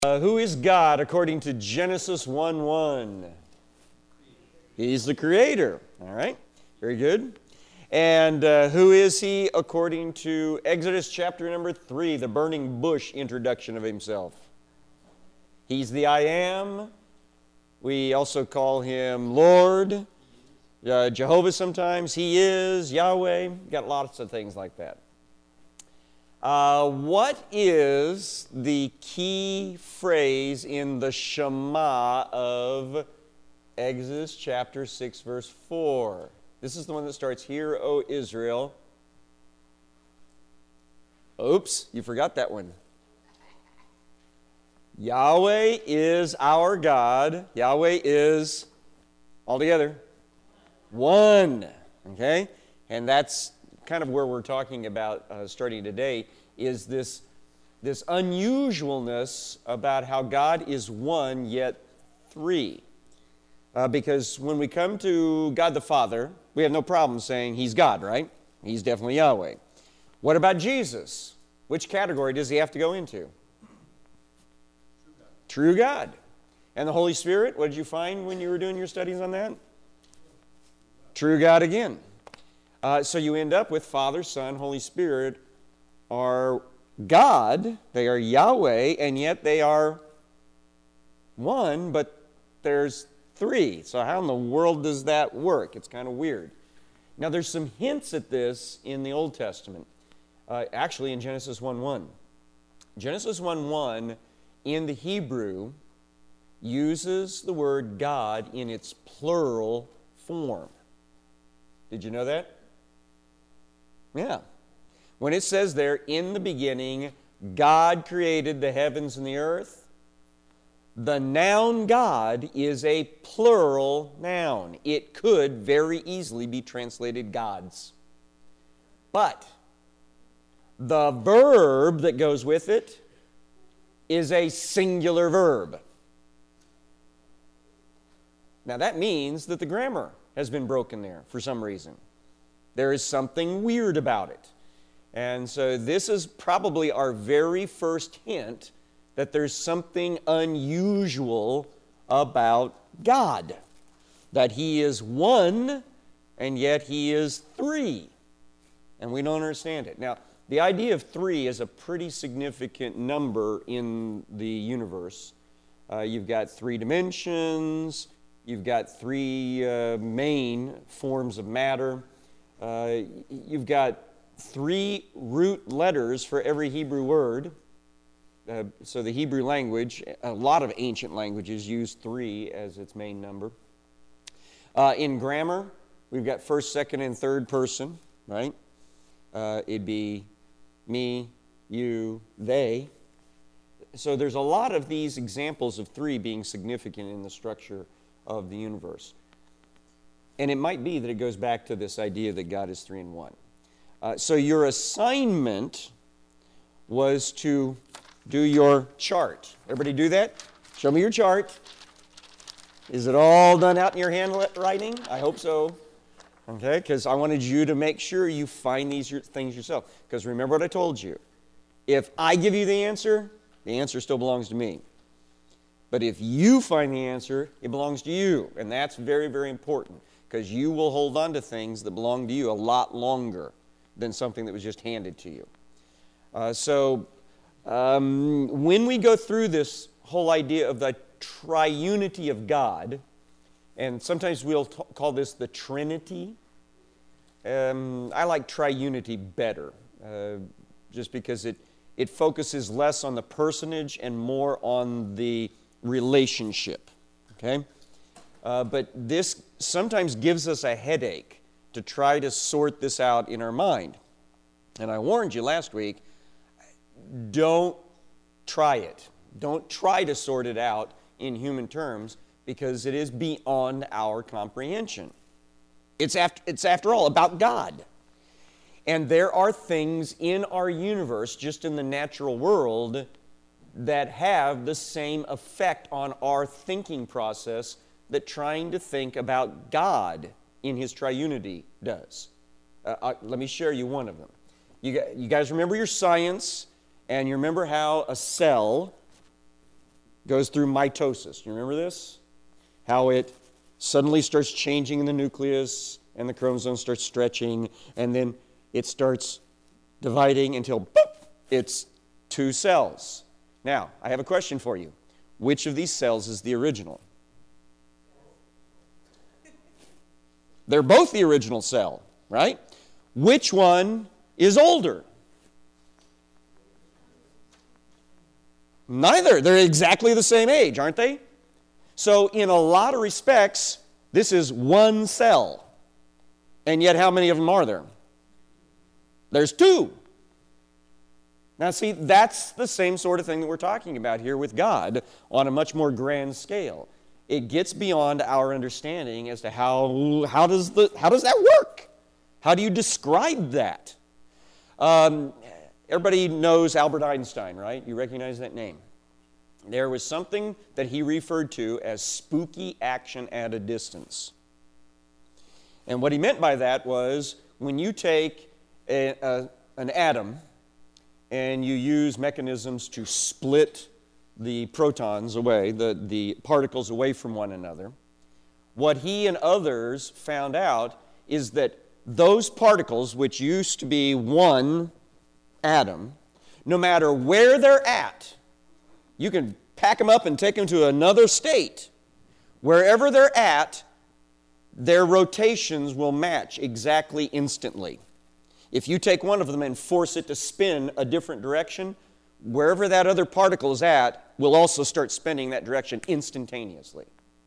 Who is God according to Genesis 1:1? He's the creator. All right, very good. And who is he according to Exodus chapter number 3, the burning bush introduction of himself? He's the I am. We also call him Lord, Jehovah sometimes. He is Yahweh. Got lots of things like that. What is the key phrase in the Shema of Exodus chapter 6, verse 4? This is the one that starts, "Hear, O Israel." Oops, you forgot that one. Yahweh is our God. Yahweh is, all together, one. Okay? And that's kind of where we're talking about starting today, is this unusualness about how God is one yet three. Because when we come to God the Father, we have no problem saying He's God, right? He's definitely Yahweh. What about Jesus? Which category does He have to go into? True God. And the Holy Spirit, what did you find when you were doing your studies on that? True God again. So you end up with Father, Son, Holy Spirit are God, they are Yahweh, and yet they are one, but there's three. So how in the world does that work? It's kind of weird. Now there's some hints at this in the Old Testament, actually in Genesis 1:1. Genesis 1:1 in the Hebrew uses the word God in its plural form. Did you know that? Yeah. When it says there, "In the beginning, God created the heavens and the earth," the noun God is a plural noun. It could very easily be translated gods. But the verb that goes with it is a singular verb. Now that means that the grammar has been broken there for some reason. There is something weird about it. And so this is probably our very first hint that there's something unusual about God. That He is one, and yet He is three. And we don't understand it. Now, the idea of three is a pretty significant number in the universe. You've got three dimensions. You've got three main forms of matter. You've got three root letters for every Hebrew word. So the Hebrew language, a lot of ancient languages use three as its main number. In grammar, we've got first, second, and third person, right? It'd be me, you, they. So there's a lot of these examples of three being significant in the structure of the universe. And it might be that it goes back to this idea that God is three in one. So your assignment was to do your chart. Everybody do that? Show me your chart. Is it all done out in your handwriting? I hope so. Okay, because I wanted you to make sure you find these things yourself. Because remember what I told you. If I give you the answer still belongs to me. But if you find the answer, it belongs to you. And that's very, very important. Because you will hold on to things that belong to you a lot longer than something that was just handed to you. When we go through this whole idea of the triunity of God, and sometimes we'll call this the Trinity. I like triunity better, just because it focuses less on the personage and more on the relationship. Okay? But this sometimes gives us a headache to try to sort this out in our mind. And I warned you last week, don't try it. Don't try to sort it out in human terms, because it is beyond our comprehension. It's after all about God. And there are things in our universe, just in the natural world, that have the same effect on our thinking process that trying to think about God in His triunity does. Let me share you one of them. You guys remember your science, and you remember how a cell goes through mitosis. You remember this? How it suddenly starts changing in the nucleus, and the chromosome starts stretching, and then it starts dividing until, boop, it's 2 cells. Now, I have a question for you. Which of these cells is the original? They're both the original cell, right? Which one is older? Neither. They're exactly the same age, aren't they? So in a lot of respects, this is one cell. And yet how many of them are there? There's 2. Now see, that's the same sort of thing that we're talking about here with God on a much more grand scale. It gets beyond our understanding as to how does that work? How do you describe that? Everybody knows Albert Einstein, right? You recognize that name. There was something that he referred to as spooky action at a distance. And what he meant by that was when you take an atom and you use mechanisms to split the protons away, the particles away from one another, what he and others found out is that those particles, which used to be one atom, no matter where they're at, you can pack them up and take them to another state. Wherever they're at, their rotations will match exactly instantly. If you take one of them and force it to spin a different direction, wherever that other particle is at will also start spinning that direction instantaneously.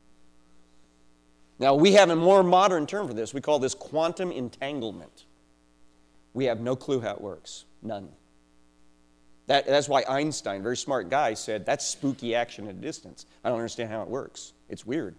Now, we have a more modern term for this. We call this quantum entanglement. We have no clue how it works. None. That's why Einstein, very smart guy, said, that's spooky action at a distance. I don't understand how it works. It's weird.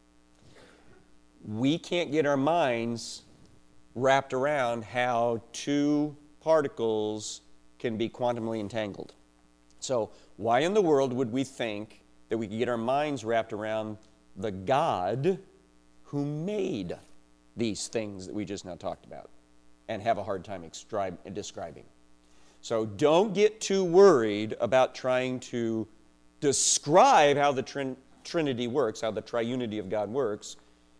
We can't get our minds wrapped around how 2 particles can be quantumly entangled. So why in the world would we think that we could get our minds wrapped around the God who made these things that we just now talked about and have a hard time describing? So don't get too worried about trying to describe how the Trinity works, how the triunity of God works.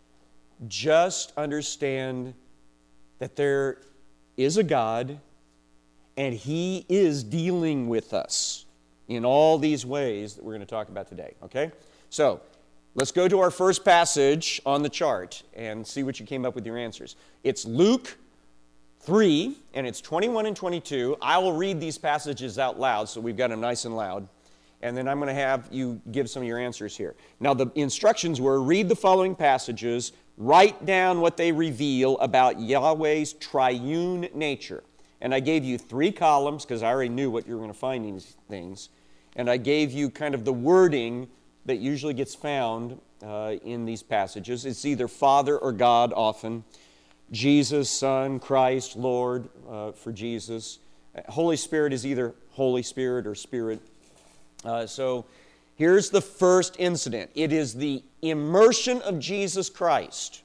Just understand that there is a God and He is dealing with us in all these ways that we're going to talk about today, okay? So let's go to our first passage on the chart and see what you came up with your answers. It's Luke 3, and it's 21 and 22. I will read these passages out loud, so we've got them nice and loud. And then I'm going to have you give some of your answers here. Now, the instructions were, read the following passages, write down what they reveal about Yahweh's triune nature. And I gave you 3 columns, because I already knew what you were going to find in these things. And I gave you kind of the wording that usually gets found in these passages. It's either Father or God often. Jesus, Son, Christ, Lord for Jesus. Holy Spirit is either Holy Spirit or Spirit. So here's the first incident. It is the immersion of Jesus Christ.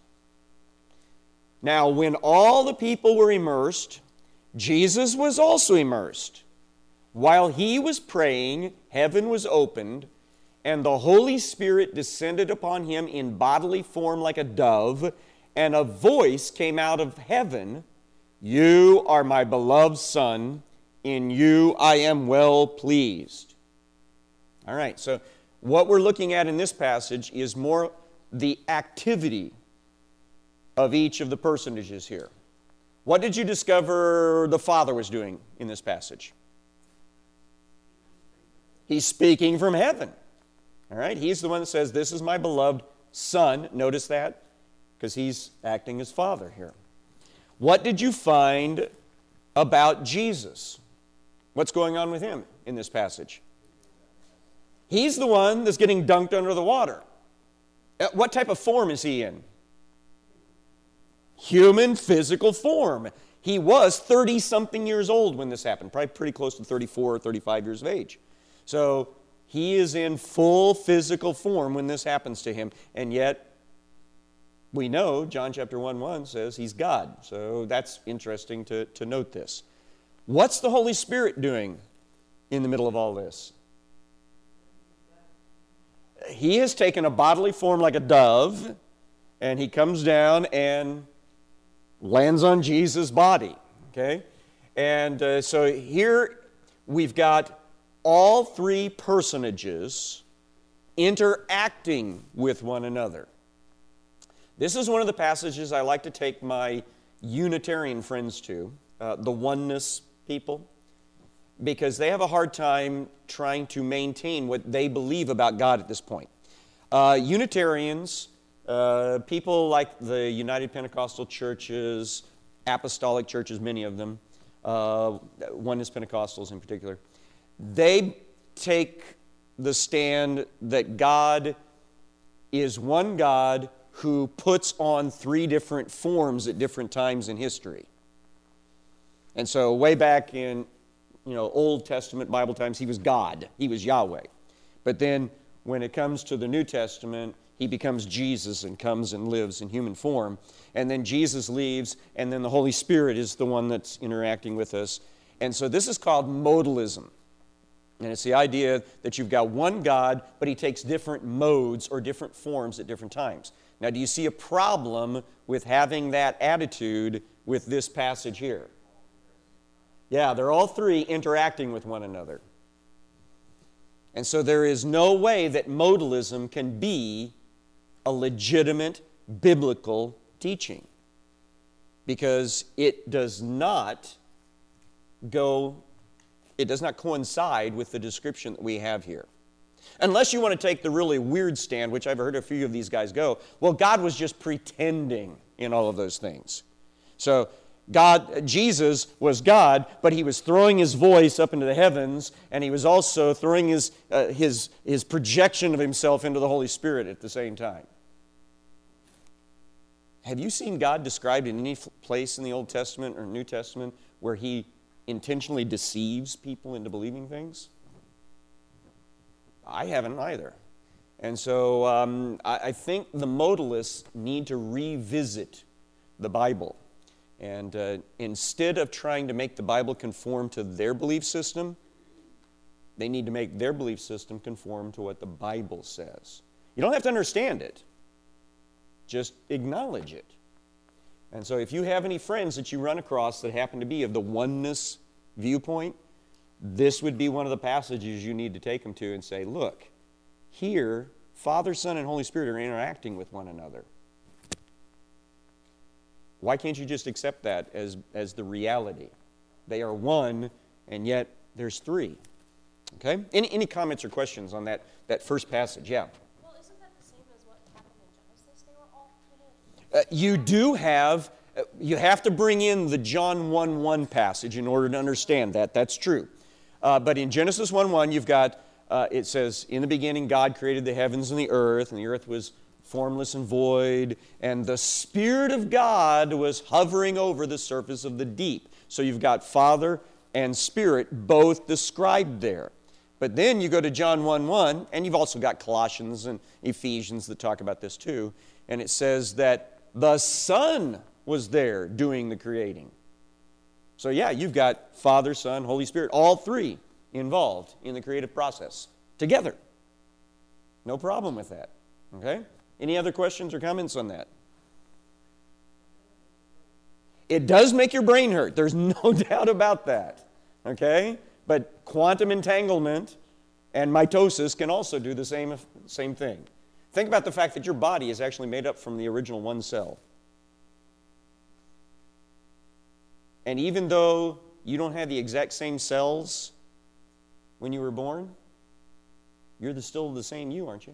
Now, when all the people were immersed, Jesus was also immersed. While He was praying, heaven was opened, and the Holy Spirit descended upon Him in bodily form like a dove, and a voice came out of heaven, "You are my beloved Son, in you I am well pleased." All right, so what we're looking at in this passage is more the activity of each of the personages here. What did you discover the Father was doing in this passage? He's speaking from heaven. All right, He's the one that says, "This is my beloved Son." Notice that? Because He's acting as Father here. What did you find about Jesus? What's going on with Him in this passage? He's the one that's getting dunked under the water. What type of form is He in? Human physical form. He was 30-something years old when this happened, probably pretty close to 34 or 35 years of age. So He is in full physical form when this happens to Him, and yet we know John chapter 1:1 says He's God. So that's interesting to note this. What's the Holy Spirit doing in the middle of all this? he has taken a bodily form like a dove, and he comes down and lands on Jesus' body. Okay? And so here we've got all three personages interacting with one another. This is one of the passages I like to take my Unitarian friends to, the oneness people, because they have a hard time trying to maintain what they believe about God at this point. Unitarians, people like the United Pentecostal churches, apostolic churches, many of them, oneness Pentecostals in particular, they take the stand that God is one God who puts on three different forms at different times in history. And so way back in Old Testament Bible times, he was God. He was Yahweh. But then when it comes to the New Testament, he becomes Jesus and comes and lives in human form. And then Jesus leaves, and then the Holy Spirit is the one that's interacting with us. And so this is called modalism. And it's the idea that you've got one God, but he takes different modes or different forms at different times. Now, do you see a problem with having that attitude with this passage here? Yeah, they're all three interacting with one another. And so there is no way that modalism can be a legitimate biblical teaching, because it does not coincide with the description that we have here. Unless you want to take the really weird stand, which I've heard a few of these guys go, well, God was just pretending in all of those things. So Jesus was God, but he was throwing his voice up into the heavens, and he was also throwing his projection of himself into the Holy Spirit at the same time. Have you seen God described in any place in the Old Testament or New Testament where he intentionally deceives people into believing things? I haven't either. And so I think the modalists need to revisit the Bible. And instead of trying to make the Bible conform to their belief system, they need to make their belief system conform to what the Bible says. You don't have to understand it. Just acknowledge it. And so if you have any friends that you run across that happen to be of the oneness viewpoint, this would be one of the passages you need to take them to and say, look, here, Father, Son, and Holy Spirit are interacting with one another. Why can't you just accept that as the reality? They are one, and yet there's three. Okay? Any comments or questions on that first passage? Yeah. Well, isn't that the same as what happened in Genesis? They were all kind of... You have to bring in the John 1:1 passage in order to understand that. That's true. But in Genesis 1:1, you've got, it says, in the beginning God created the heavens and the earth was formless and void, and the Spirit of God was hovering over the surface of the deep. So you've got Father and Spirit both described there. But then you go to John 1:1, and you've also got Colossians and Ephesians that talk about this too, and it says that the Son was there doing the creating. So yeah, you've got Father, Son, Holy Spirit, all three involved in the creative process together. No problem with that. Okay? Any other questions or comments on that? It does make your brain hurt. There's no doubt about that. Okay? But quantum entanglement and mitosis can also do the same thing. Think about the fact that your body is actually made up from the original one cell. And even though you don't have the exact same cells when you were born, you're still the same you, aren't you?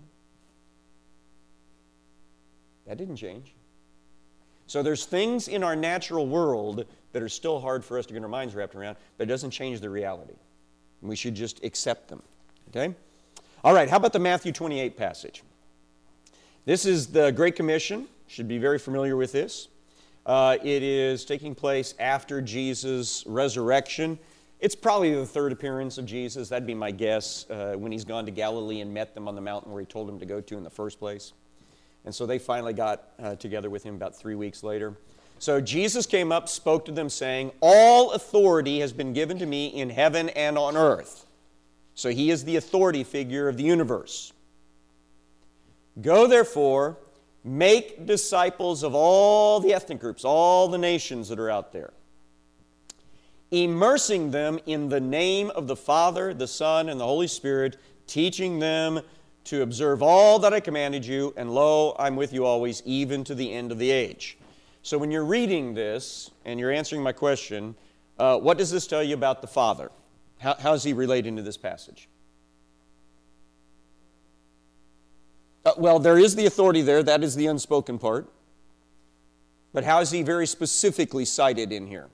That didn't change. So there's things in our natural world that are still hard for us to get our minds wrapped around, but it doesn't change the reality. We should just accept them. Okay? All right, how about the Matthew 28 passage? This is the Great Commission. Should be very familiar with this. It is taking place after Jesus' resurrection. It's probably the third appearance of Jesus. That'd be my guess, when he's gone to Galilee and met them on the mountain where he told them to go to in the first place. And so they finally got together with him about 3 weeks later. So Jesus came up, spoke to them, saying, "All authority has been given to me in heaven and on earth." So he is the authority figure of the universe. Go therefore, make disciples of all the ethnic groups, all the nations that are out there, immersing them in the name of the Father, the Son, and the Holy Spirit, teaching them to observe all that I commanded you, and lo, I'm with you always, even to the end of the age. So when you're reading this, and you're answering my question, what does this tell you about the Father? How is He relating to this passage? Well, there is the authority there. That is the unspoken part. But how is He very specifically cited in here?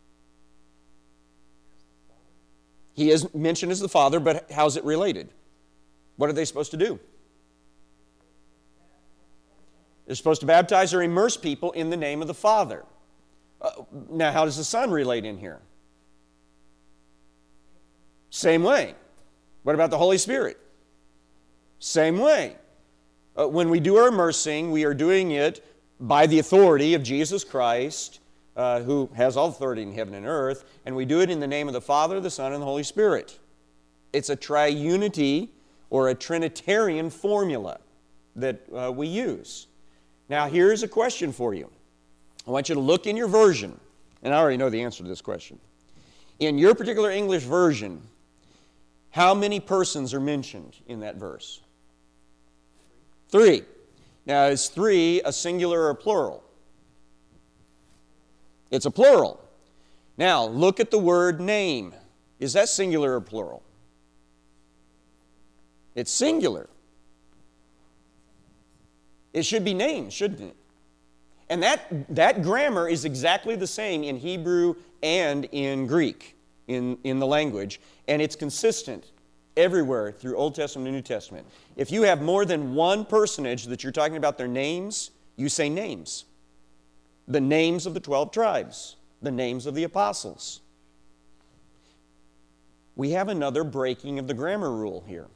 He is mentioned as the Father, but how's it related? What are they supposed to do? They're supposed to baptize or immerse people in the name of the Father. Now, how does the Son relate in here? Same way. What about the Holy Spirit? Same way. When we do our immersing, we are doing it by the authority of Jesus Christ, who has all authority in heaven and earth, and we do it in the name of the Father, the Son, and the Holy Spirit. It's a triunity or a Trinitarian formula that we use. Now, here's a question for you. I want you to look in your version, and I already know the answer to this question. In your particular English version, how many persons are mentioned in that verse? 3. Now, is 3 a singular or a plural? It's a plural. Now, look at the word name. Is that singular or plural? It's singular. It should be named, shouldn't it? And that grammar is exactly the same in Hebrew and in Greek, in the language, and it's consistent everywhere through Old Testament and New Testament. If you have more than one personage that you're talking about their names, you say names. The names of the 12 tribes, the names of the apostles. We have another breaking of the grammar rule here.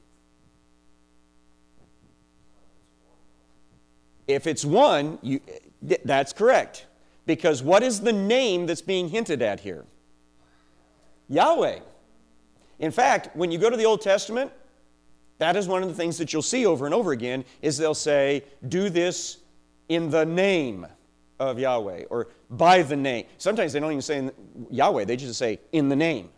If it's one, that's correct. Because what is the name that's being hinted at here? Yahweh. In fact, when you go to the Old Testament, that is one of the things that you'll see over and over again, is they'll say, do this in the name of Yahweh, or by the name. Sometimes they don't even say Yahweh, they just say, in the name.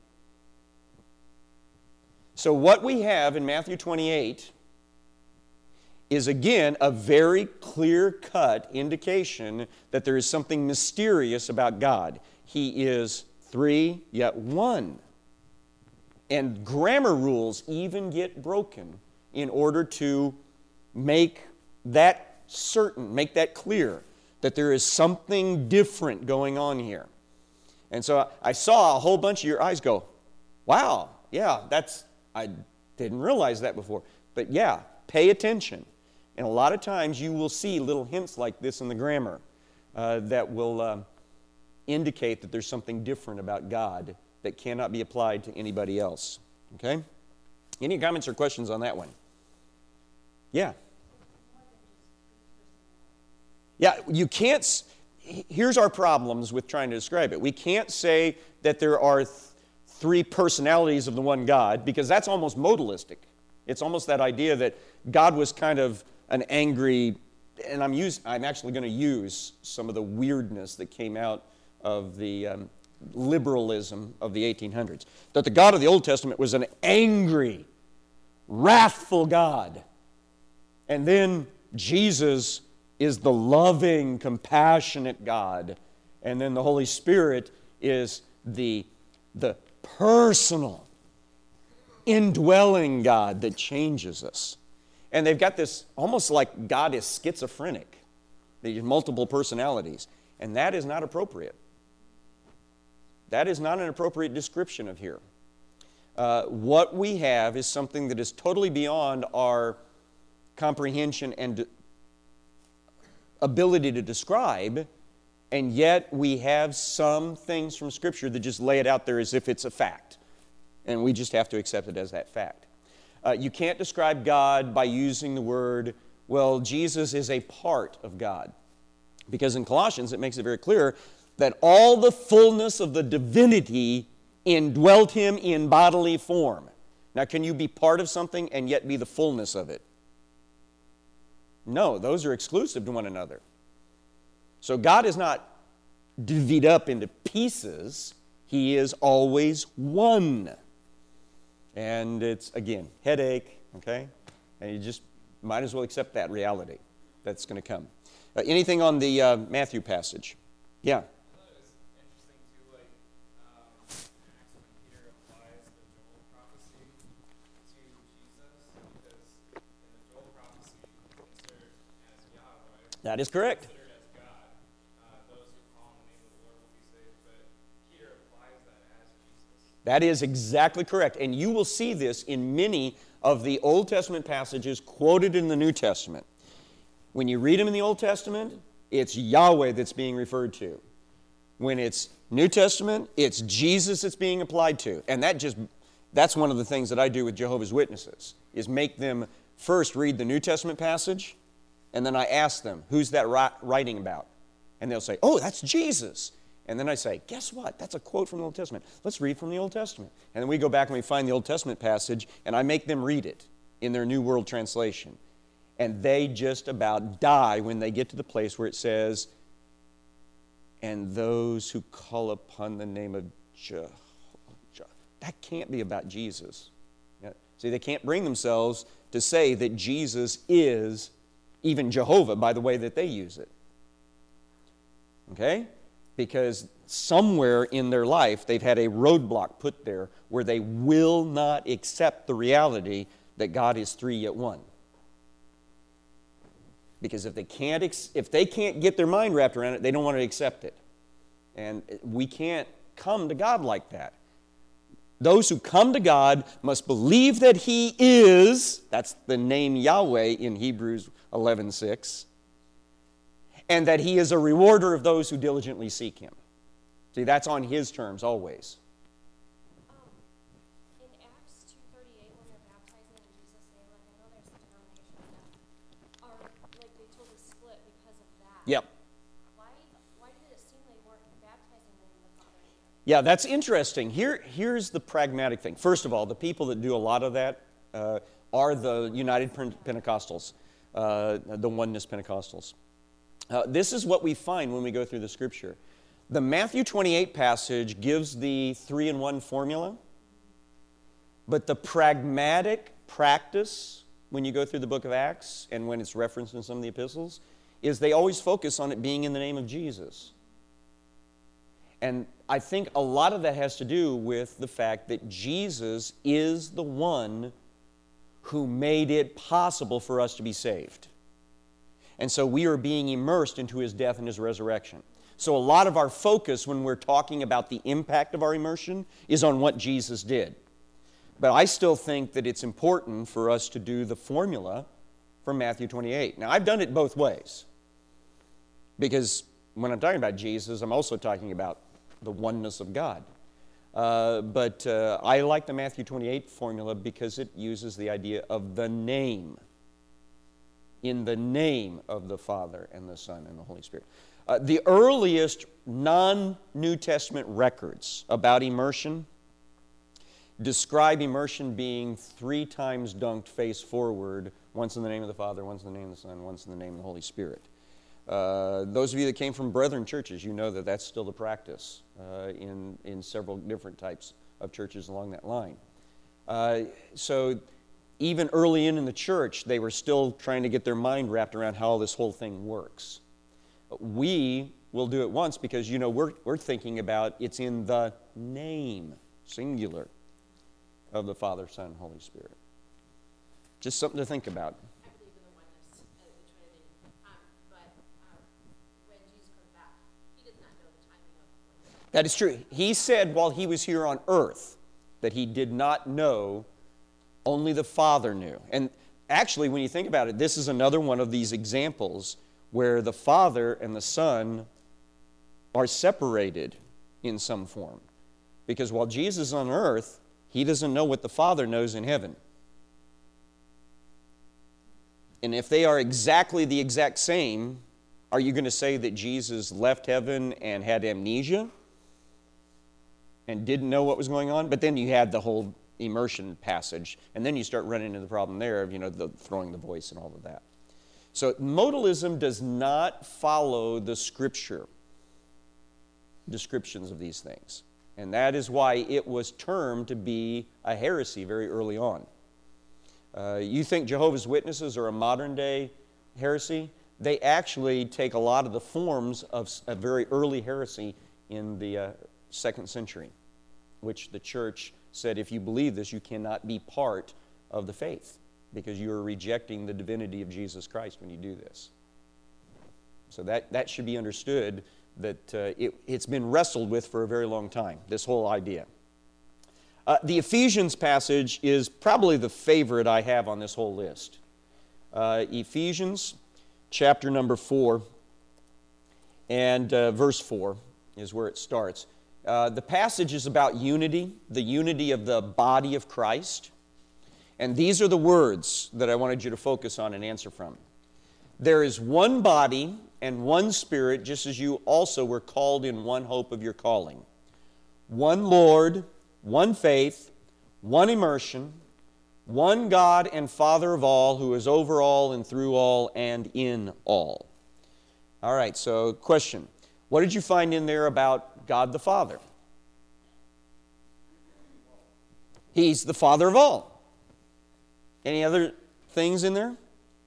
So what we have in Matthew 28 is again a very clear-cut indication that there is something mysterious about God. He is 3 yet 1. And grammar rules even get broken in order to make that certain, make that clear, that there is something different going on here. And so I saw a whole bunch of your eyes go, wow, yeah, I didn't realize that before. But yeah, pay attention. And a lot of times you will see little hints like this in the grammar that will indicate that there's something different about God that cannot be applied to anybody else. Okay? Any comments or questions on that one? Yeah. Yeah, you can't. Here's our problems with trying to describe it. We can't say that there are 3 personalities of the one God, because that's almost modalistic. It's almost that idea that God was kind of an angry, and I'm actually going to use some of the weirdness that came out of the liberalism of the 1800s. That the God of the Old Testament was an angry, wrathful God. And then Jesus is the loving, compassionate God. And then the Holy Spirit is the personal, indwelling God that changes us. And they've got this almost like God is schizophrenic. These multiple personalities. And that is not appropriate. That is not an appropriate description of here. What we have is something that is totally beyond our comprehension and ability to describe, and yet we have some things from Scripture that just lay it out there as if it's a fact. And we just have to accept it as that fact. You can't describe God by using the word, well, Jesus is a part of God. Because in Colossians it makes it very clear that all the fullness of the divinity indwelt Him in bodily form. Now, can you be part of something and yet be the fullness of it? No, those are exclusive to one another. So God is not divvied up into pieces. He is always one. And it's, again, headache, okay? And you just might as well accept that reality that's going to come. Anything on the Matthew passage? Yeah. I thought it was interesting too, like Acts when Peter applies the Joel prophecy to Jesus, because in the Joel prophecy, considered as Yahweh, That is correct. considered as God, those who call on the name of the Lord will be saved. But Peter applies that as Jesus. That is exactly correct. And you will see this in many of the Old Testament passages quoted in the New Testament. When you read them in the Old Testament, it's Yahweh that's being referred to. When it's New Testament, it's Jesus that's being applied to. And that's one of the things that I do with Jehovah's Witnesses, is make them first read the New Testament passage, and then I ask them, who's that writing about? And they'll say, oh, that's Jesus. And then I say, guess what? That's a quote from the Old Testament. Let's read from the Old Testament. And then we go back and we find the Old Testament passage, and I make them read it in their New World Translation. And they just about die when they get to the place where it says, and those who call upon the name of Jehovah. That can't be about Jesus. See, they can't bring themselves to say that Jesus is even Jehovah by the way that they use it. Okay? Because somewhere in their life they've had a roadblock put there where they will not accept the reality that God is three yet one. Because if they can't get their mind wrapped around it, they don't want to accept it. And we can't come to God like that. Those who come to God must believe that He is, that's the name Yahweh in Hebrews 11:6, and that He is a rewarder of those who diligently seek Him. See, that's on His terms always. In Acts 2:38, when they're baptizing in Jesus' name, like I know there's some denominations that are like they totally split because of that. Yep. Why did it seem they weren't baptizing in the Father? Yeah, that's interesting. Here's the pragmatic thing. First of all, the people that do a lot of that are the United Pentecostals, the Oneness Pentecostals. This is what we find when we go through the Scripture. The Matthew 28 passage gives the 3-in-1 formula, but the pragmatic practice when you go through the book of Acts and when it's referenced in some of the epistles is they always focus on it being in the name of Jesus. And I think a lot of that has to do with the fact that Jesus is the one who made it possible for us to be saved. And so we are being immersed into His death and His resurrection. So a lot of our focus when we're talking about the impact of our immersion is on what Jesus did. But I still think that it's important for us to do the formula from Matthew 28. Now, I've done it both ways. Because when I'm talking about Jesus, I'm also talking about the oneness of God. But I like the Matthew 28 formula because it uses the idea of the name. In the name of the Father and the Son and the Holy Spirit. The earliest non-New Testament records about immersion describe immersion being 3 times dunked face forward, once in the name of the Father, once in the name of the Son, once in the name of the Holy Spirit. Those of you that came from brethren churches, you know that that's still the practice in several different types of churches along that line. So even early in the church, they were still trying to get their mind wrapped around how this whole thing works. We will do it once because, you know, we're thinking about it's in the name, singular, of the Father, Son, and Holy Spirit. Just something to think about. I believe in the oneness of the Trinity, but when Jesus comes back, He does not know the timing of the oneness. That is true. He said while He was here on earth that He did not know, only the Father knew. And actually, when you think about it, this is another one of these examples where the Father and the Son are separated in some form. Because while Jesus is on earth, He doesn't know what the Father knows in heaven. And if they are exactly the exact same, are you going to say that Jesus left heaven and had amnesia and didn't know what was going on? But then you had the whole immersion passage, and then you start running into the problem there of, you know, the throwing the voice and all of that. So modalism does not follow the Scripture descriptions of these things. And that is why it was termed to be a heresy very early on. You think Jehovah's Witnesses are a modern-day heresy? They actually take a lot of the forms of a very early heresy in the 2nd century, which the church said, if you believe this, you cannot be part of the faith because you are rejecting the divinity of Jesus Christ when you do this. So that should be understood, that it's been wrestled with for a very long time, this whole idea. The Ephesians passage is probably the favorite I have on this whole list. Ephesians chapter number 4 and verse 4 is where it starts. The passage is about unity, the unity of the body of Christ. And these are the words that I wanted you to focus on and answer from. There is one body and one Spirit, just as you also were called in one hope of your calling. One Lord, one faith, one immersion, one God and Father of all, who is over all and through all and in all. All right, so question. What did you find in there about God the Father? He's the Father of all. Any other things in there?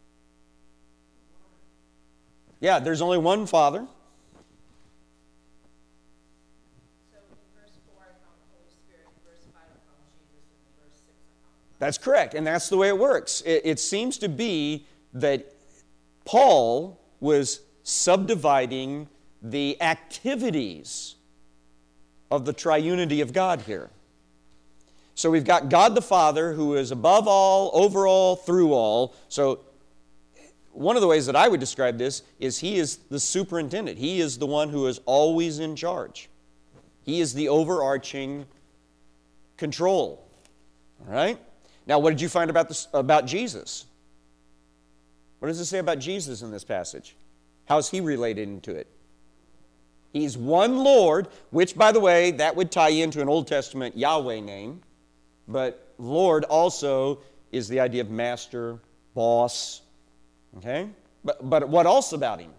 Yeah, there's only one Father. So in verse 4 I found the Holy Spirit, in verse 5 I found Jesus, and in verse 6 I found... That's correct, and that's the way it works. It seems to be that Paul was subdividing the activities of the triunity of God here. So we've got God the Father, who is above all, over all, through all. So one of the ways that I would describe this is He is the superintendent. He is the one who is always in charge. He is the overarching control. All right? Now, what did you find about Jesus? What does it say about Jesus in this passage? How is He related into it? He's one Lord, which, by the way, that would tie into an Old Testament Yahweh name. But Lord also is the idea of master, boss. Okay? But what else about Him?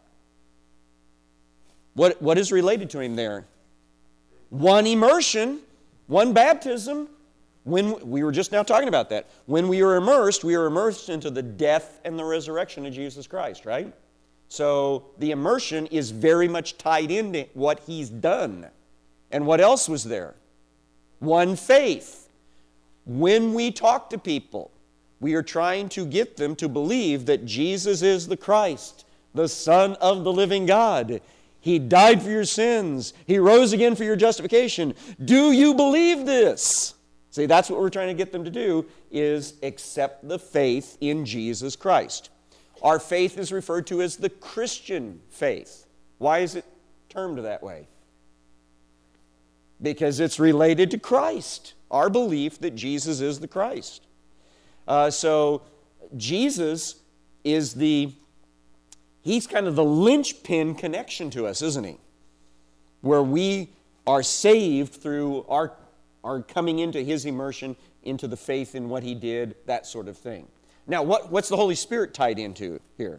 What is related to Him there? One immersion, one baptism. When we were just now talking about that. When we are immersed into the death and the resurrection of Jesus Christ, right? So the immersion is very much tied into what He's done. And what else was there? One faith. When we talk to people, we are trying to get them to believe that Jesus is the Christ, the Son of the living God. He died for your sins. He rose again for your justification. Do you believe this? See, that's what we're trying to get them to do, is accept the faith in Jesus Christ. Our faith is referred to as the Christian faith. Why is it termed that way? Because it's related to Christ. Our belief that Jesus is the Christ. So Jesus is He's kind of the linchpin connection to us, isn't He? Where we are saved through our coming into His immersion, into the faith in what He did, that sort of thing. Now, what's the Holy Spirit tied into here?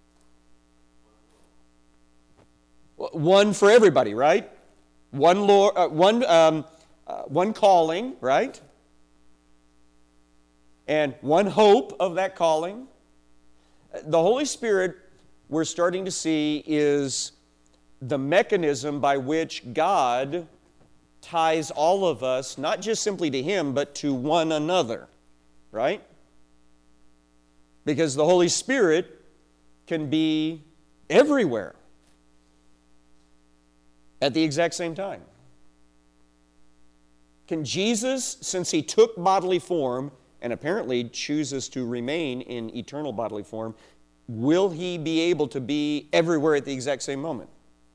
One for everybody, right? One Lord, one calling, right? And one hope of that calling. The Holy Spirit, we're starting to see, is the mechanism by which God ties all of us, not just simply to Him, but to one another, right? Because the Holy Spirit can be everywhere at the exact same time. Can Jesus, since He took bodily form and apparently chooses to remain in eternal bodily form, will He be able to be everywhere at the exact same moment?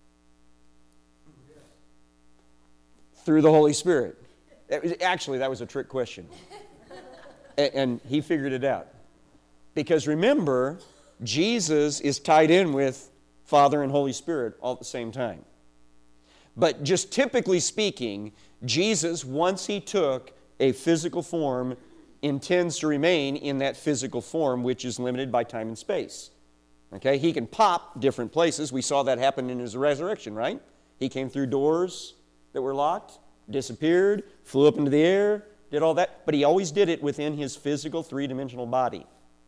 Through the Holy Spirit. Actually, that was a trick question. And He figured it out. Because remember, Jesus is tied in with Father and Holy Spirit all at the same time. But just typically speaking, Jesus, once He took a physical form, intends to remain in that physical form, which is limited by time and space. Okay, he can pop different places. We saw that happen in his resurrection, right? He came through doors that were locked, disappeared, flew up into the air, did all that, but he always did it within his physical three-dimensional body.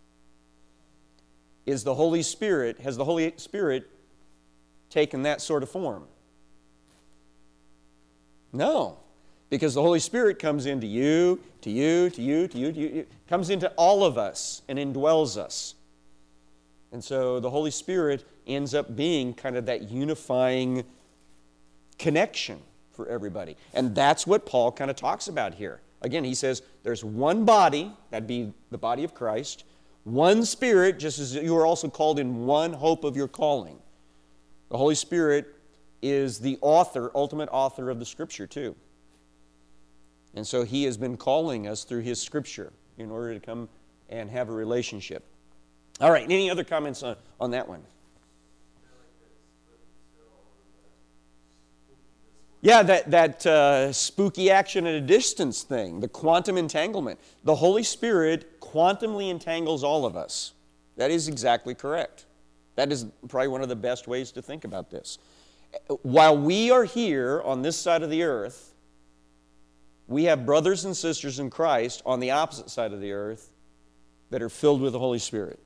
Has the Holy Spirit taken that sort of form? No, because the Holy Spirit comes into you, to you, to you, to you, to you, comes into all of us and indwells us. And so the Holy Spirit ends up being kind of that unifying connection for everybody. And that's what Paul kind of talks about here. Again, he says there's one body, that'd be the body of Christ, one Spirit, just as you are also called in one hope of your calling. The Holy Spirit is the author, ultimate author of the Scripture too. And so he has been calling us through his Scripture in order to come and have a relationship. All right, any other comments on that one? Yeah, that spooky action at a distance thing, the quantum entanglement. The Holy Spirit quantumly entangles all of us. That is exactly correct. That is probably one of the best ways to think about this. While we are here on this side of the earth, we have brothers and sisters in Christ on the opposite side of the earth that are filled with the Holy Spirit.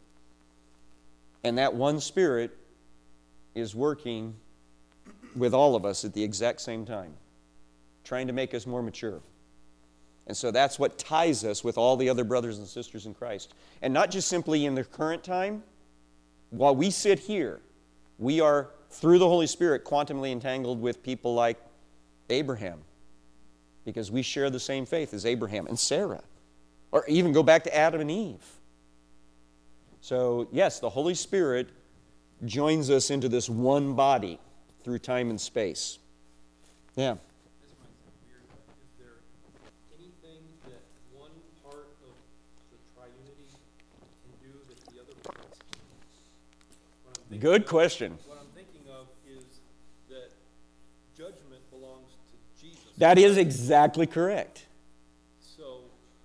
And that one Spirit is working with all of us at the exact same time, trying to make us more mature. And so that's what ties us with all the other brothers and sisters in Christ. And not just simply in the current time. While we sit here, we are, through the Holy Spirit, quantumly entangled with people like Abraham, because we share the same faith as Abraham and Sarah. Or even go back to Adam and Eve. So, yes, the Holy Spirit joins us into this one body through time and space. Yeah. This might sound weird, but is there anything that one part of the triunity can do that the other parts can't? Good question. What I'm thinking of is that judgment belongs to Jesus. That is exactly correct. So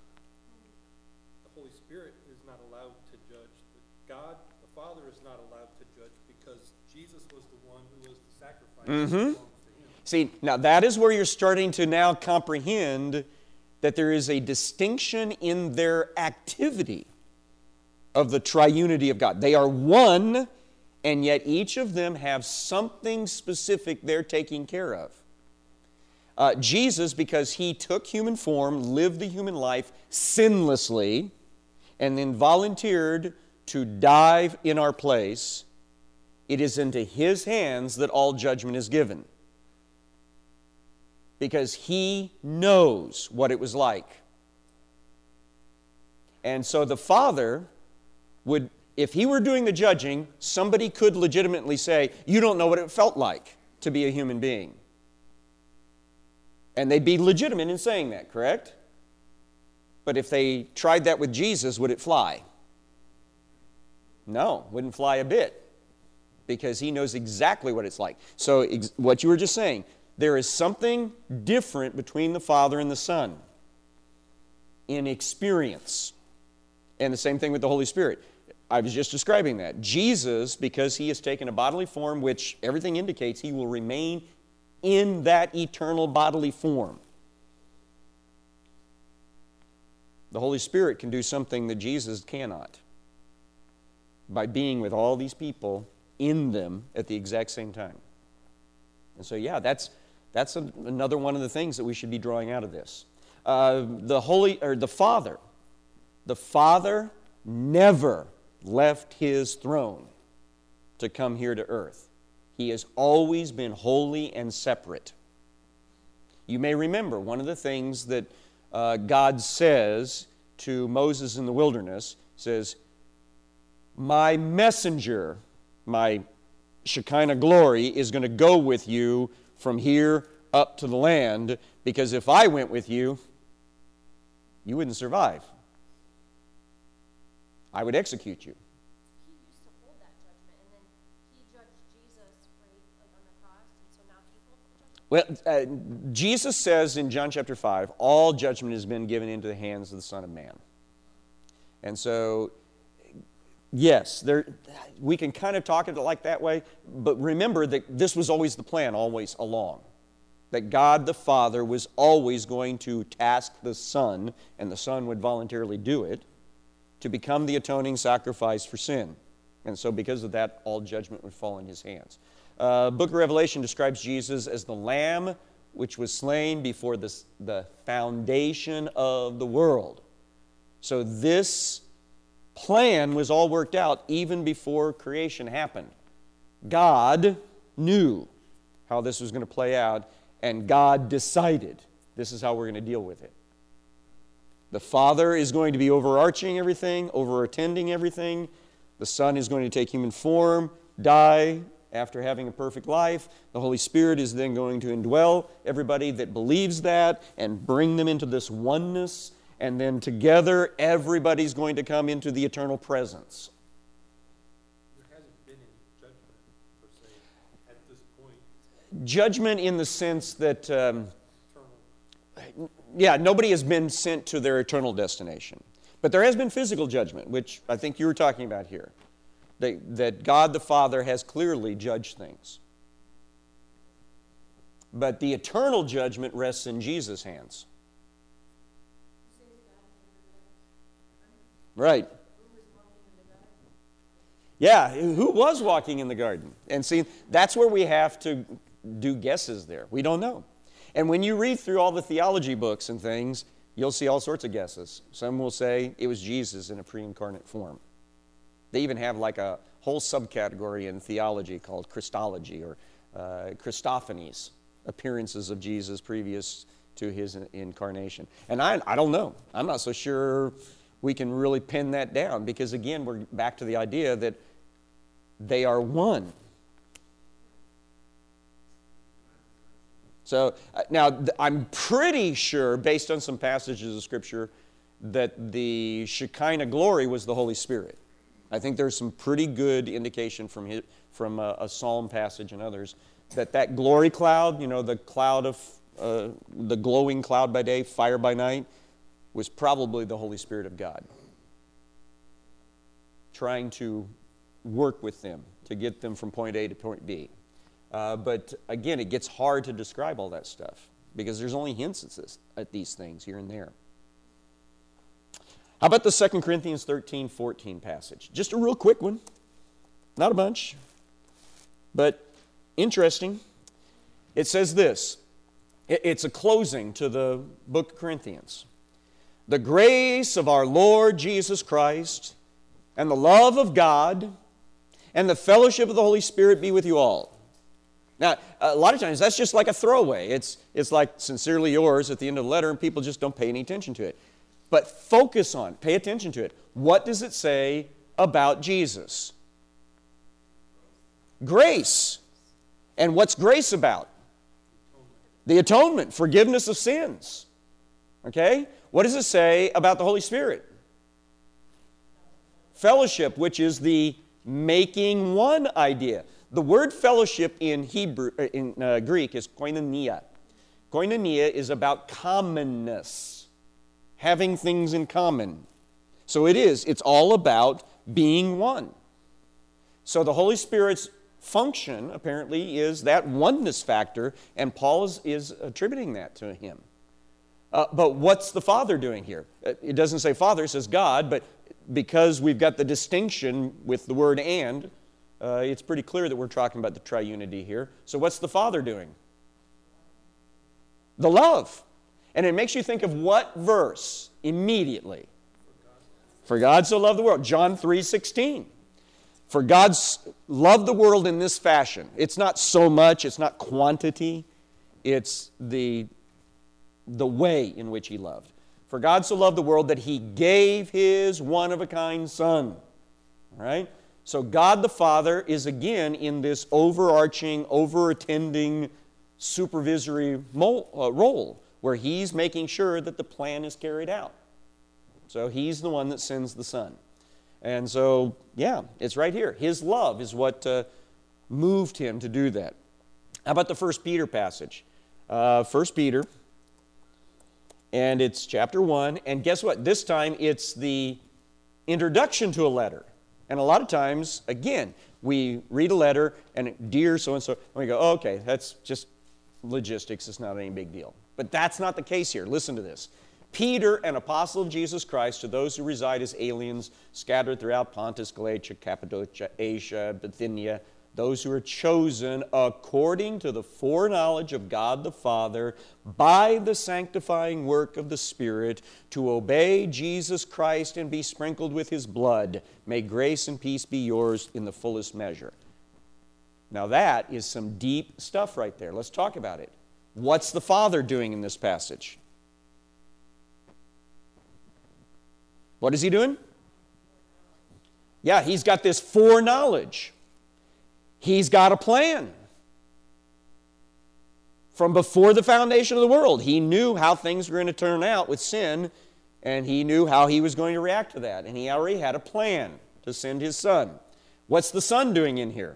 the Holy Spirit is not allowed to judge. God, the Father, is not allowed to judge because Jesus was the one who was the sacrifice that belongs to him. See, now that is where you're starting to now comprehend that there is a distinction in their activity of the triunity of God. They are one, and yet each of them have something specific they're taking care of. Jesus, because he took human form, lived the human life sinlessly, and then volunteered to die in our place, it is into his hands that all judgment is given. Because he knows what it was like. And so the Father would, if he were doing the judging, somebody could legitimately say, you don't know what it felt like to be a human being. And they'd be legitimate in saying that, correct? But if they tried that with Jesus, would it fly? No, wouldn't fly a bit. Because he knows exactly what it's like. So what you were just saying, there is something different between the Father and the Son in experience. And the same thing with the Holy Spirit. I was just describing that. Jesus, because he has taken a bodily form, which everything indicates he will remain in that eternal bodily form. The Holy Spirit can do something that Jesus cannot by being with all these people in them at the exact same time. And so, yeah, that's another one of the things that we should be drawing out of this. The Father never left his throne to come here to earth. He has always been holy and separate. You may remember one of the things that God says to Moses in the wilderness, says, my messenger, my Shekinah glory, is going to go with you from here up to the land, because if I went with you, you wouldn't survive. I would execute you. He used to hold that judgment, and then he judged Jesus on the cross, and so now he holds the judgment? Well, Jesus says in John chapter 5, all judgment has been given into the hands of the Son of Man. And so Yes, we can kind of talk it like that way, but remember that this was always the plan, always along. That God the Father was always going to task the Son, and the Son would voluntarily do it, to become the atoning sacrifice for sin. And so because of that, all judgment would fall in His hands. Book of Revelation describes Jesus as the Lamb which was slain before the foundation of the world. So this plan was all worked out even before creation happened. God knew how this was going to play out, and God decided this is how we're going to deal with it. The Father is going to be overarching everything, overattending everything. The Son is going to take human form, die after having a perfect life. The Holy Spirit is then going to indwell everybody that believes that and bring them into this oneness. And then together, everybody's going to come into the eternal presence. There hasn't been any judgment, per se, at this point. Judgment in the sense that, Eternal. yeah, nobody has been sent to their eternal destination. But there has been physical judgment, which I think you were talking about here. That God the Father has clearly judged things. But the eternal judgment rests in Jesus' hands. Right. Yeah, who was walking in the garden? And see, that's where we have to do guesses there. We don't know. And when you read through all the theology books and things, you'll see all sorts of guesses. Some will say it was Jesus in a pre-incarnate form. They even have like a whole subcategory in theology called Christology or Christophanies, appearances of Jesus previous to His incarnation. And I don't know. I'm not so sure we can really pin that down because, again, we're back to the idea that they are one. So now I'm pretty sure, based on some passages of Scripture, that the Shekinah glory was the Holy Spirit. I think there's some pretty good indication from a psalm passage and others that glory cloud, you know, the cloud of the glowing cloud by day, fire by night, was probably the Holy Spirit of God trying to work with them to get them from point A to point B. But again, it gets hard to describe all that stuff because there's only hints at these things here and there. How about the 2 Corinthians 13:14 passage? Just a real quick one. Not a bunch, but interesting. It says this. It's a closing to the book of Corinthians. The grace of our Lord Jesus Christ and the love of God and the fellowship of the Holy Spirit be with you all. Now, a lot of times that's just like a throwaway. It's like sincerely yours at the end of the letter and people just don't pay any attention to it. But focus on, pay attention to it. What does it say about Jesus? Grace. And what's grace about? The atonement, forgiveness of sins. Okay? What does it say about the Holy Spirit? Fellowship, which is the making one idea. The word fellowship in Greek is koinonia. Koinonia is about commonness, having things in common. So it's all about being one. So the Holy Spirit's function apparently is that oneness factor, and Paul is attributing that to Him. But what's the Father doing here? It doesn't say Father, it says God, but because we've got the distinction with the word and, it's pretty clear that we're talking about the triunity here. So what's the Father doing? The love. And it makes you think of what verse immediately? For God so loved the world. John 3:16. For God loved the world in this fashion. It's not so much, it's not quantity, it's the way in which He loved. For God so loved the world that He gave His one-of-a-kind Son. All right? So God the Father is again in this overarching, over-attending, supervisory role where He's making sure that the plan is carried out. So He's the one that sends the Son. And so, yeah, it's right here. His love is what moved Him to do that. How about the 1 Peter passage? 1 Peter, and it's chapter 1. And guess what? This time it's the introduction to a letter. And a lot of times, again, we read a letter and dear so-and-so, and we go, oh, okay, that's just logistics. It's not any big deal. But that's not the case here. Listen to this. Peter, an apostle of Jesus Christ, to those who reside as aliens scattered throughout Pontus, Galatia, Cappadocia, Asia, Bithynia, those who are chosen according to the foreknowledge of God the Father by the sanctifying work of the Spirit to obey Jesus Christ and be sprinkled with His blood. May grace and peace be yours in the fullest measure. Now that is some deep stuff right there. Let's talk about it. What's the Father doing in this passage? What is He doing? Yeah, He's got this foreknowledge. He's got a plan. From before the foundation of the world, He knew how things were going to turn out with sin, and He knew how He was going to react to that. And He already had a plan to send His Son. What's the Son doing in here?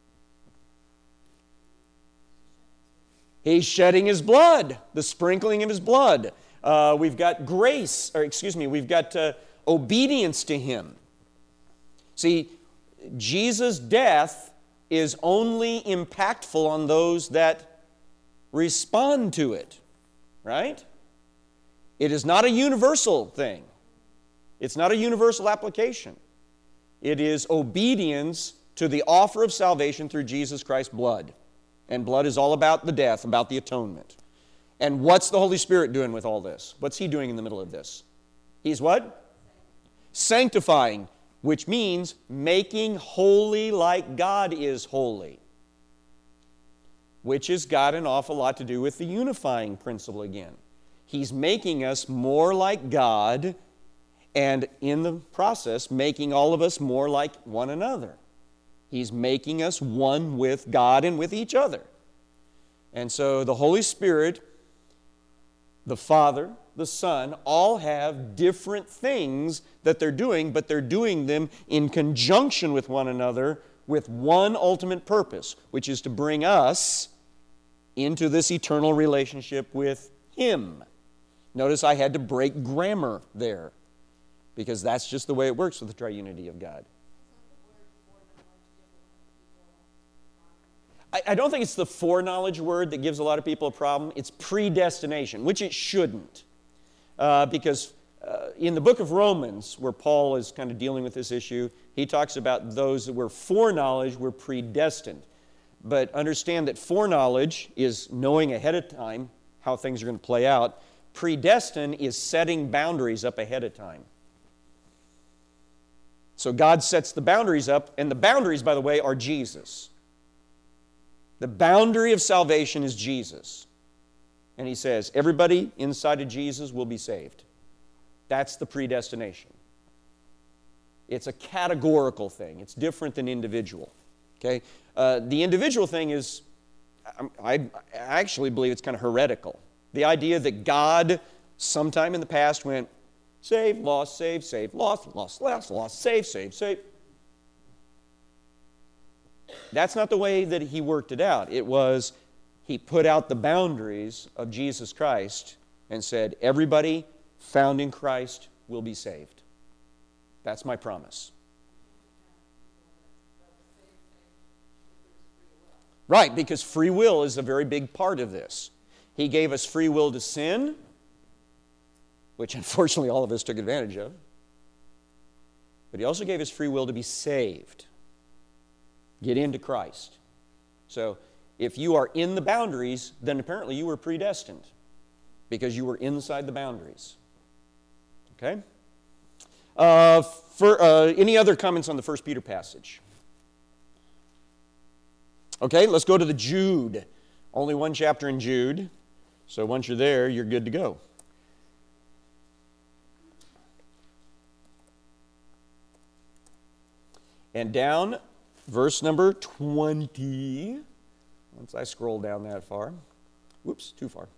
He's shedding His blood, the sprinkling of His blood. We've got grace, we've got obedience to Him. See, Jesus' death is only impactful on those that respond to it, right? It is not a universal thing. It's not a universal application. It is obedience to the offer of salvation through Jesus Christ's blood. And blood is all about the death, about the atonement. And what's the Holy Spirit doing with all this? What's He doing in the middle of this? He's what? Sanctifying, which means making holy like God is holy, which has got an awful lot to do with the unifying principle again. He's making us more like God, and in the process, making all of us more like one another. He's making us one with God and with each other. And so the Holy Spirit, the Father, the Son, all have different things that they're doing, but they're doing them in conjunction with one another with one ultimate purpose, which is to bring us into this eternal relationship with Him. Notice I had to break grammar there, because that's just the way it works with the triunity of God. I don't think it's the foreknowledge word that gives a lot of people a problem. It's predestination, which it shouldn't. Because in the book of Romans, where Paul is kind of dealing with this issue, he talks about those that were foreknowledge were predestined. But understand that foreknowledge is knowing ahead of time how things are going to play out. Predestined is setting boundaries up ahead of time. So God sets the boundaries up, and the boundaries, by the way, are Jesus. The boundary of salvation is Jesus. And He says, everybody inside of Jesus will be saved. That's the predestination. It's a categorical thing. It's different than individual. Okay? The individual thing is, I actually believe it's kind of heretical. The idea that God sometime in the past went, save, lost, save, save, lost, lost, lost, save, save, save. That's not the way that He worked it out. It was, He put out the boundaries of Jesus Christ and said, everybody found in Christ will be saved. That's my promise. Right, because free will is a very big part of this. He gave us free will to sin, which unfortunately all of us took advantage of. But He also gave us free will to be saved. Get into Christ. So, if you are in the boundaries, then apparently you were predestined because you were inside the boundaries. Okay? Any other comments on the 1 Peter passage? Okay, let's go to the Jude. Only one chapter in Jude. So once you're there, you're good to go. And down, verse number 20. Once I scroll down that far. Whoops, too far.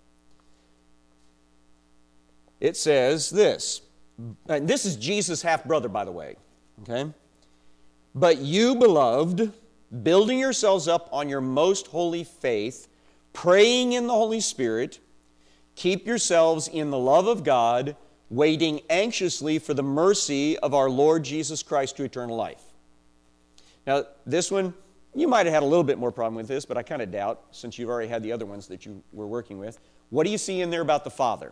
It says this. And this is Jesus' half-brother, by the way. Okay? But you, beloved, building yourselves up on your most holy faith, praying in the Holy Spirit, keep yourselves in the love of God, waiting anxiously for the mercy of our Lord Jesus Christ to eternal life. Now, this one, you might have had a little bit more problem with this, but I kind of doubt, since you've already had the other ones that you were working with. What do you see in there about the Father?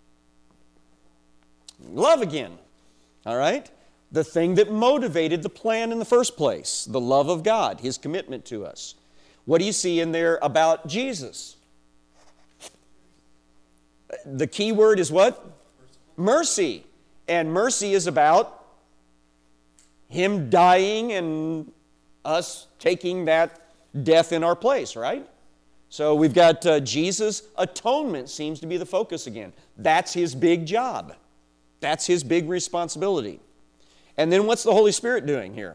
Love again, all right? The thing that motivated the plan in the first place, the love of God, His commitment to us. What do you see in there about Jesus? The key word is what? Mercy. And mercy is about Him dying and us taking that death in our place, right? So we've got Jesus' atonement seems to be the focus again. That's His big job. That's His big responsibility. And then what's the Holy Spirit doing here?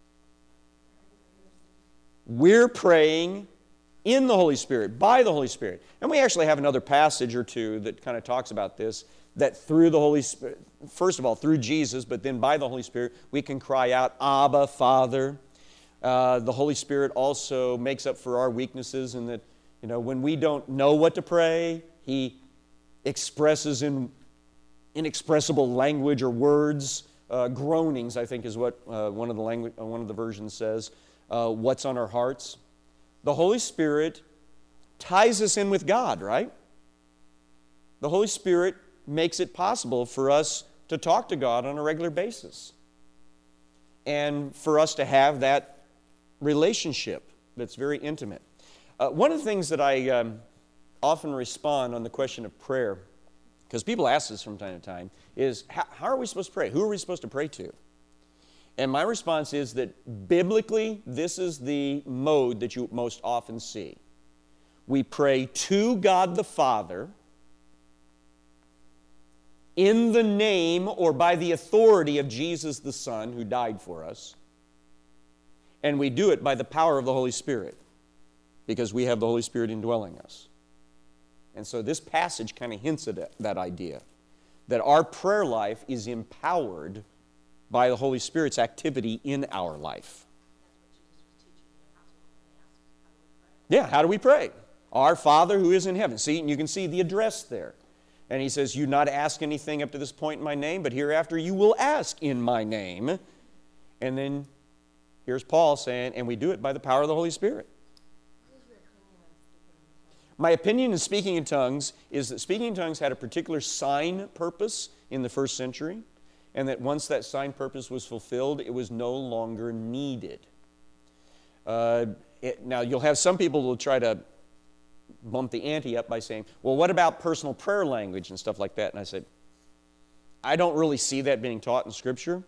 We're praying in the Holy Spirit, by the Holy Spirit. And we actually have another passage or two that kind of talks about this, that through the Holy Spirit, first of all, through Jesus, but then by the Holy Spirit, we can cry out, Abba, Father. The Holy Spirit also makes up for our weaknesses in that, when we don't know what to pray, He expresses in inexpressible language or words, groanings, I think is what one of the versions says, what's on our hearts. The Holy Spirit ties us in with God, right? The Holy Spirit makes it possible for us to talk to God on a regular basis and for us to have that relationship that's very intimate. One of the things that I often respond on the question of prayer, because people ask this from time to time, is how are we supposed to pray? Who are we supposed to pray to? And my response is that biblically, this is the mode that you most often see. We pray to God the Father in the name or by the authority of Jesus the Son who died for us. And we do it by the power of the Holy Spirit because we have the Holy Spirit indwelling us. And so this passage kind of hints at that idea, that our prayer life is empowered by the Holy Spirit's activity in our life. Yeah, how do we pray? Our Father who is in heaven. See, and you can see the address there. And He says, you not ask anything up to this point in my name, but hereafter you will ask in my name. And then here's Paul saying, and we do it by the power of the Holy Spirit. My opinion in speaking in tongues is that speaking in tongues had a particular sign purpose in the first century, and that once that sign purpose was fulfilled, it was no longer needed. Now, you'll have some people who will try to bump the ante up by saying, well, what about personal prayer language and stuff like that? And I said, I don't really see that being taught in Scripture,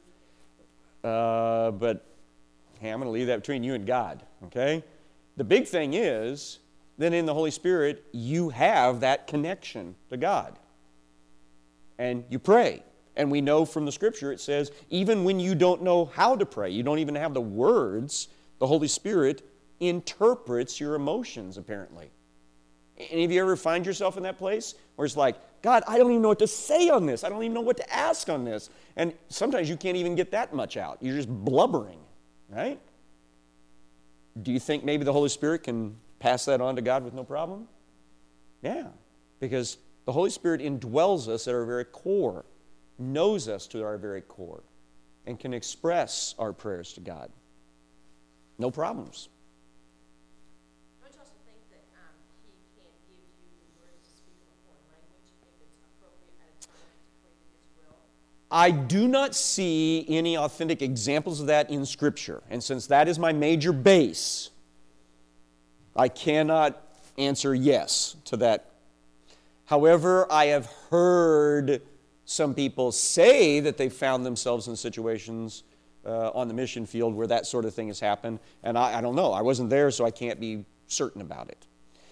but hey, I'm going to leave that between you and God, okay? The big thing is, then in the Holy Spirit, you have that connection to God. And you pray. And we know from the Scripture, it says, even when you don't know how to pray, you don't even have the words, the Holy Spirit interprets your emotions, apparently. Any of you ever find yourself in that place where it's like, God, I don't even know what to say on this. I don't even know what to ask on this. And sometimes you can't even get that much out. You're just blubbering, right? Do you think maybe the Holy Spirit can pass that on to God with no problem? Yeah, because the Holy Spirit indwells us at our very core, knows us to our very core, and can express our prayers to God. No problems. Don't you also think that He can't give you the words to speak in a foreign language if it's appropriate at a time to pray to His will? I do not see any authentic examples of that in Scripture. And since that is my major base, I cannot answer yes to that. However, I have heard some people say that they found themselves in situations on the mission field where that sort of thing has happened. And I don't know. I wasn't there, so I can't be certain about it.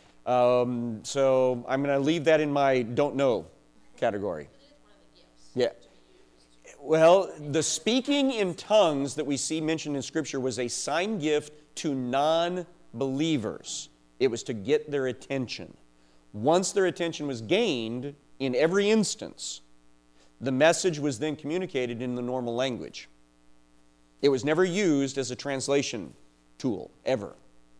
So I'm going to leave that in my don't know category. It is one of the gifts. Yeah. Well, the speaking in tongues that we see mentioned in Scripture was a sign gift to non-believers. It was to get their attention. Once their attention was gained, in every instance, the message was then communicated in the normal language. It was never used as a translation tool, ever.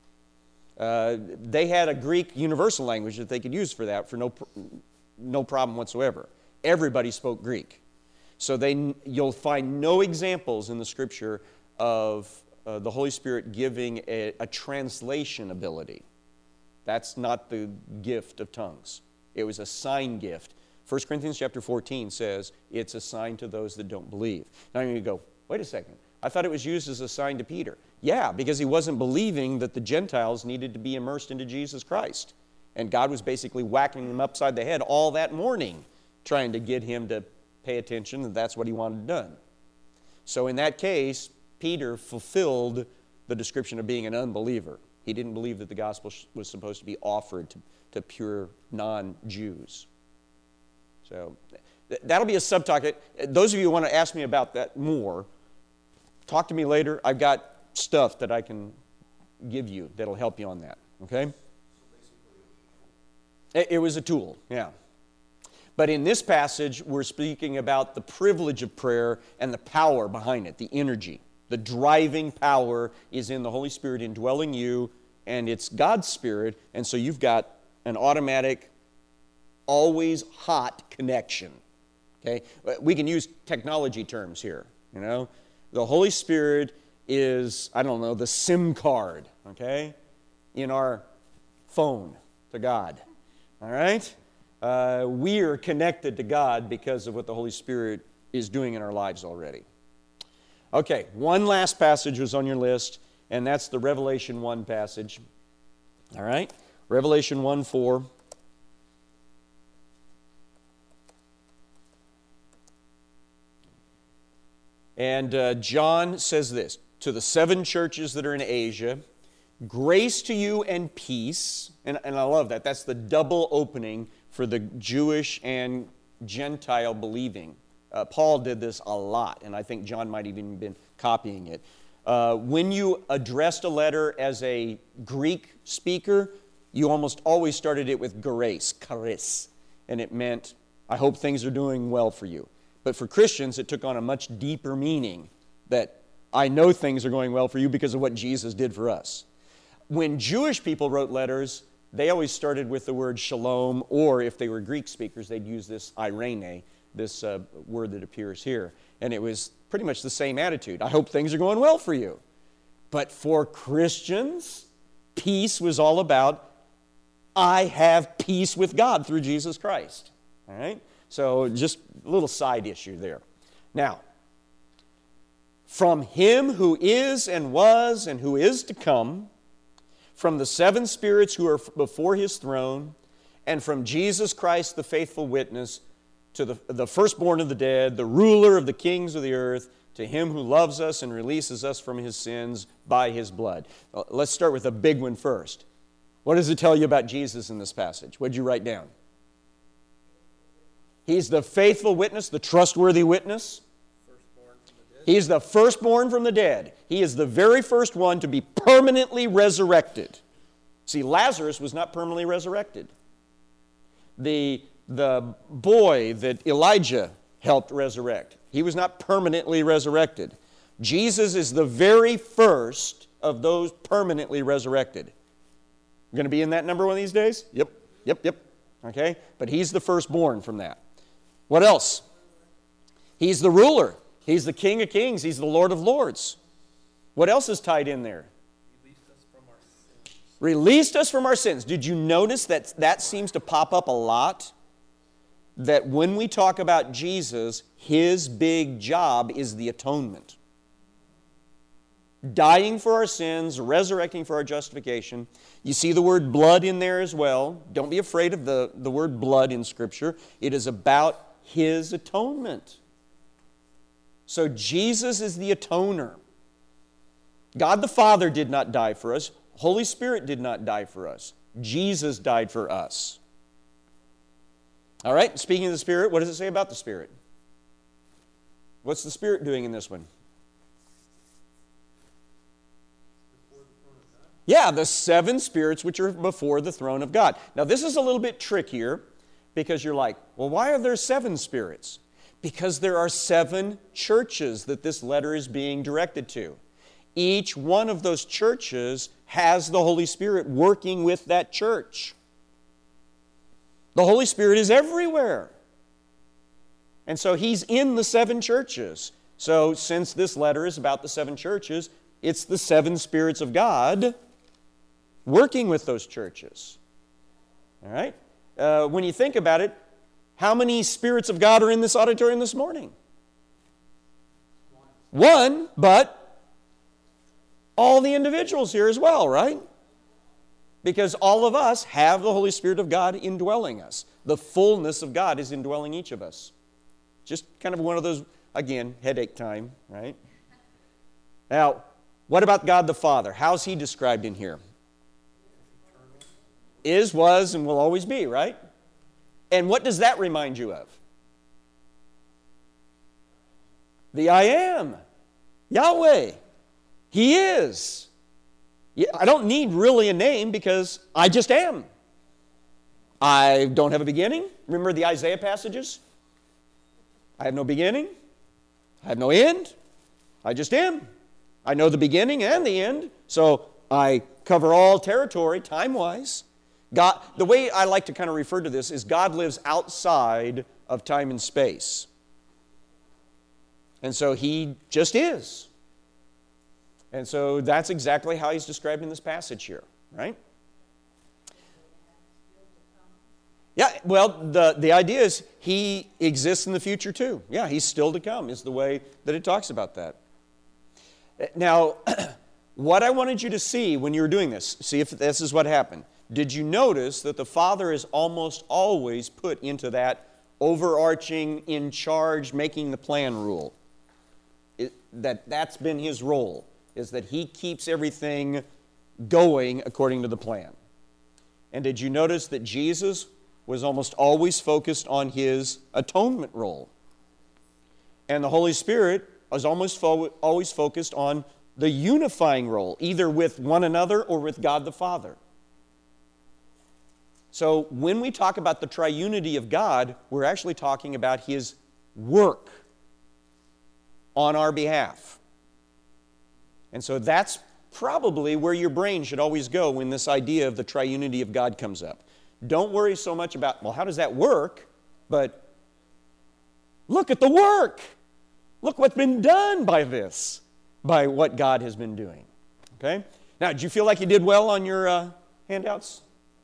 They had a Greek universal language that they could use for that for no problem whatsoever. Everybody spoke Greek. So you'll find no examples in the Scripture of the Holy Spirit giving a translation ability. That's not the gift of tongues. It was a sign gift. 1 Corinthians chapter 14 says it's a sign to those that don't believe. Now you're going to go, wait a second. I thought it was used as a sign to Peter. Yeah, because he wasn't believing that the Gentiles needed to be immersed into Jesus Christ. And God was basically whacking him upside the head all that morning, trying to get him to pay attention, and that's what he wanted done. So in that case, Peter fulfilled the description of being an unbeliever. He didn't believe that the gospel was supposed to be offered to pure non-Jews. So that'll be a subtopic. Those of you who want to ask me about that more, talk to me later. I've got stuff that I can give you that'll help you on that. Okay? It was a tool, yeah. But in this passage, we're speaking about the privilege of prayer and the power behind it, the energy. The driving power is in the Holy Spirit indwelling you, and it's God's Spirit, and so you've got an automatic, always hot connection. Okay? We can use technology terms here, you know. The Holy Spirit is, I don't know, the SIM card, okay, in our phone to God. All right? We are connected to God because of what the Holy Spirit is doing in our lives already. Okay, one last passage was on your list, and that's the Revelation 1 passage. All right? Revelation 1:4. And John says this, to the 7 churches that are in Asia, grace to you and peace. And I love that. That's the double opening for the Jewish and Gentile believing. Paul did this a lot, and I think John might have even been copying it. When you addressed a letter as a Greek speaker, you almost always started it with grace, charis, and it meant, I hope things are doing well for you. But for Christians, it took on a much deeper meaning that I know things are going well for you because of what Jesus did for us. When Jewish people wrote letters, they always started with the word shalom, or if they were Greek speakers, they'd use this irene, this word that appears here. And it was pretty much the same attitude. I hope things are going well for you. But for Christians, peace was all about, I have peace with God through Jesus Christ. All right? So just a little side issue there. Now, from him who is and was and who is to come, from the 7 spirits who are before his throne, and from Jesus Christ, the faithful witness, to the firstborn of the dead, the ruler of the kings of the earth, to him who loves us and releases us from his sins by his blood. Let's start with the big one first. What does it tell you about Jesus in this passage? What did you write down? He's the faithful witness, the trustworthy witness. He is the firstborn from the dead. He is the very first one to be permanently resurrected. See, Lazarus was not permanently resurrected. The boy that Elijah helped resurrect, he was not permanently resurrected. Jesus is the very first of those permanently resurrected. Going to be in that number one of these days? Yep. Okay? But he's the firstborn from that. What else? He's the ruler. He's the King of Kings. He's the Lord of Lords. What else is tied in there? Released us from our sins. Released us from our sins. Did you notice that seems to pop up a lot? That when we talk about Jesus, his big job is the atonement. Dying for our sins, resurrecting for our justification. You see the word blood in there as well. Don't be afraid of the word blood in Scripture. It is about his atonement. So Jesus is the atoner. God the Father did not die for us. Holy Spirit did not die for us. Jesus died for us. All right, speaking of the Spirit, what does it say about the Spirit? What's the Spirit doing in this one? Yeah, the 7 spirits which are before the throne of God. Now, this is a little bit trickier because you're like, well, why are there 7 spirits? Because there are 7 churches that this letter is being directed to. Each one of those churches has the Holy Spirit working with that church. The Holy Spirit is everywhere. And so he's in the 7 churches. So since this letter is about the 7 churches, It's the seven spirits of God working with those churches. All right? When you think about it, how many spirits of God are in this auditorium this morning? One, but all the individuals here as well, right? Because all of us have the Holy Spirit of God indwelling us. The fullness of God is indwelling each of us. Just kind of one of those, again, headache time, right? Now, what about God the Father? How's He described in here? Is, was, and will always be, right? And what does that remind you of? The I am. Yahweh. He is. I don't need really a name because I just am. I don't have a beginning. Remember the Isaiah passages? I have no beginning. I have no end. I just am. I know the beginning and the end, so I cover all territory time-wise. God, the way I like to kind of refer to this is God lives outside of time and space. And so He just is. And so that's exactly how He's described in this passage here, right? Yeah, well, the idea is He exists in the future too. Yeah, He's still to come is the way that it talks about that. Now, what I wanted you to see when you were doing this, see if this is what happened. Did you notice that the Father is almost always put into that overarching, in charge, making the plan rule? That's been His role, is that He keeps everything going according to the plan. And did you notice that Jesus was almost always focused on His atonement role? And the Holy Spirit was almost always focused on the unifying role, either with one another or with God the Father. So when we talk about the triunity of God, we're actually talking about His work on our behalf. And so that's probably where your brain should always go when this idea of the triunity of God comes up. Don't worry so much about, well, how does that work? But look at the work. Look what's been done by this, by what God has been doing. Okay? Now, did you feel like you did well on your handouts?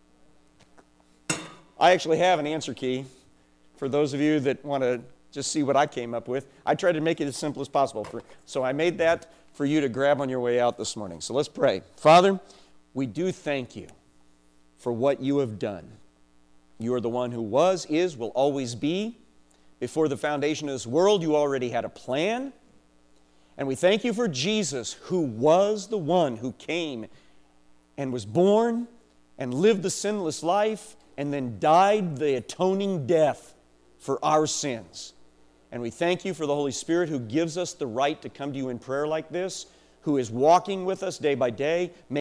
I actually have an answer key for those of you that want to just see what I came up with. I tried to make it as simple as possible. So I made that for you to grab on your way out this morning. So let's pray. Father, we do thank You for what You have done. You are the one who was, is, will always be. Before the foundation of this world, You already had a plan. And we thank You for Jesus, who was the one who came and was born and lived the sinless life and then died the atoning death for our sins. And we thank You for the Holy Spirit who gives us the right to come to You in prayer like this, who is walking with us day by day.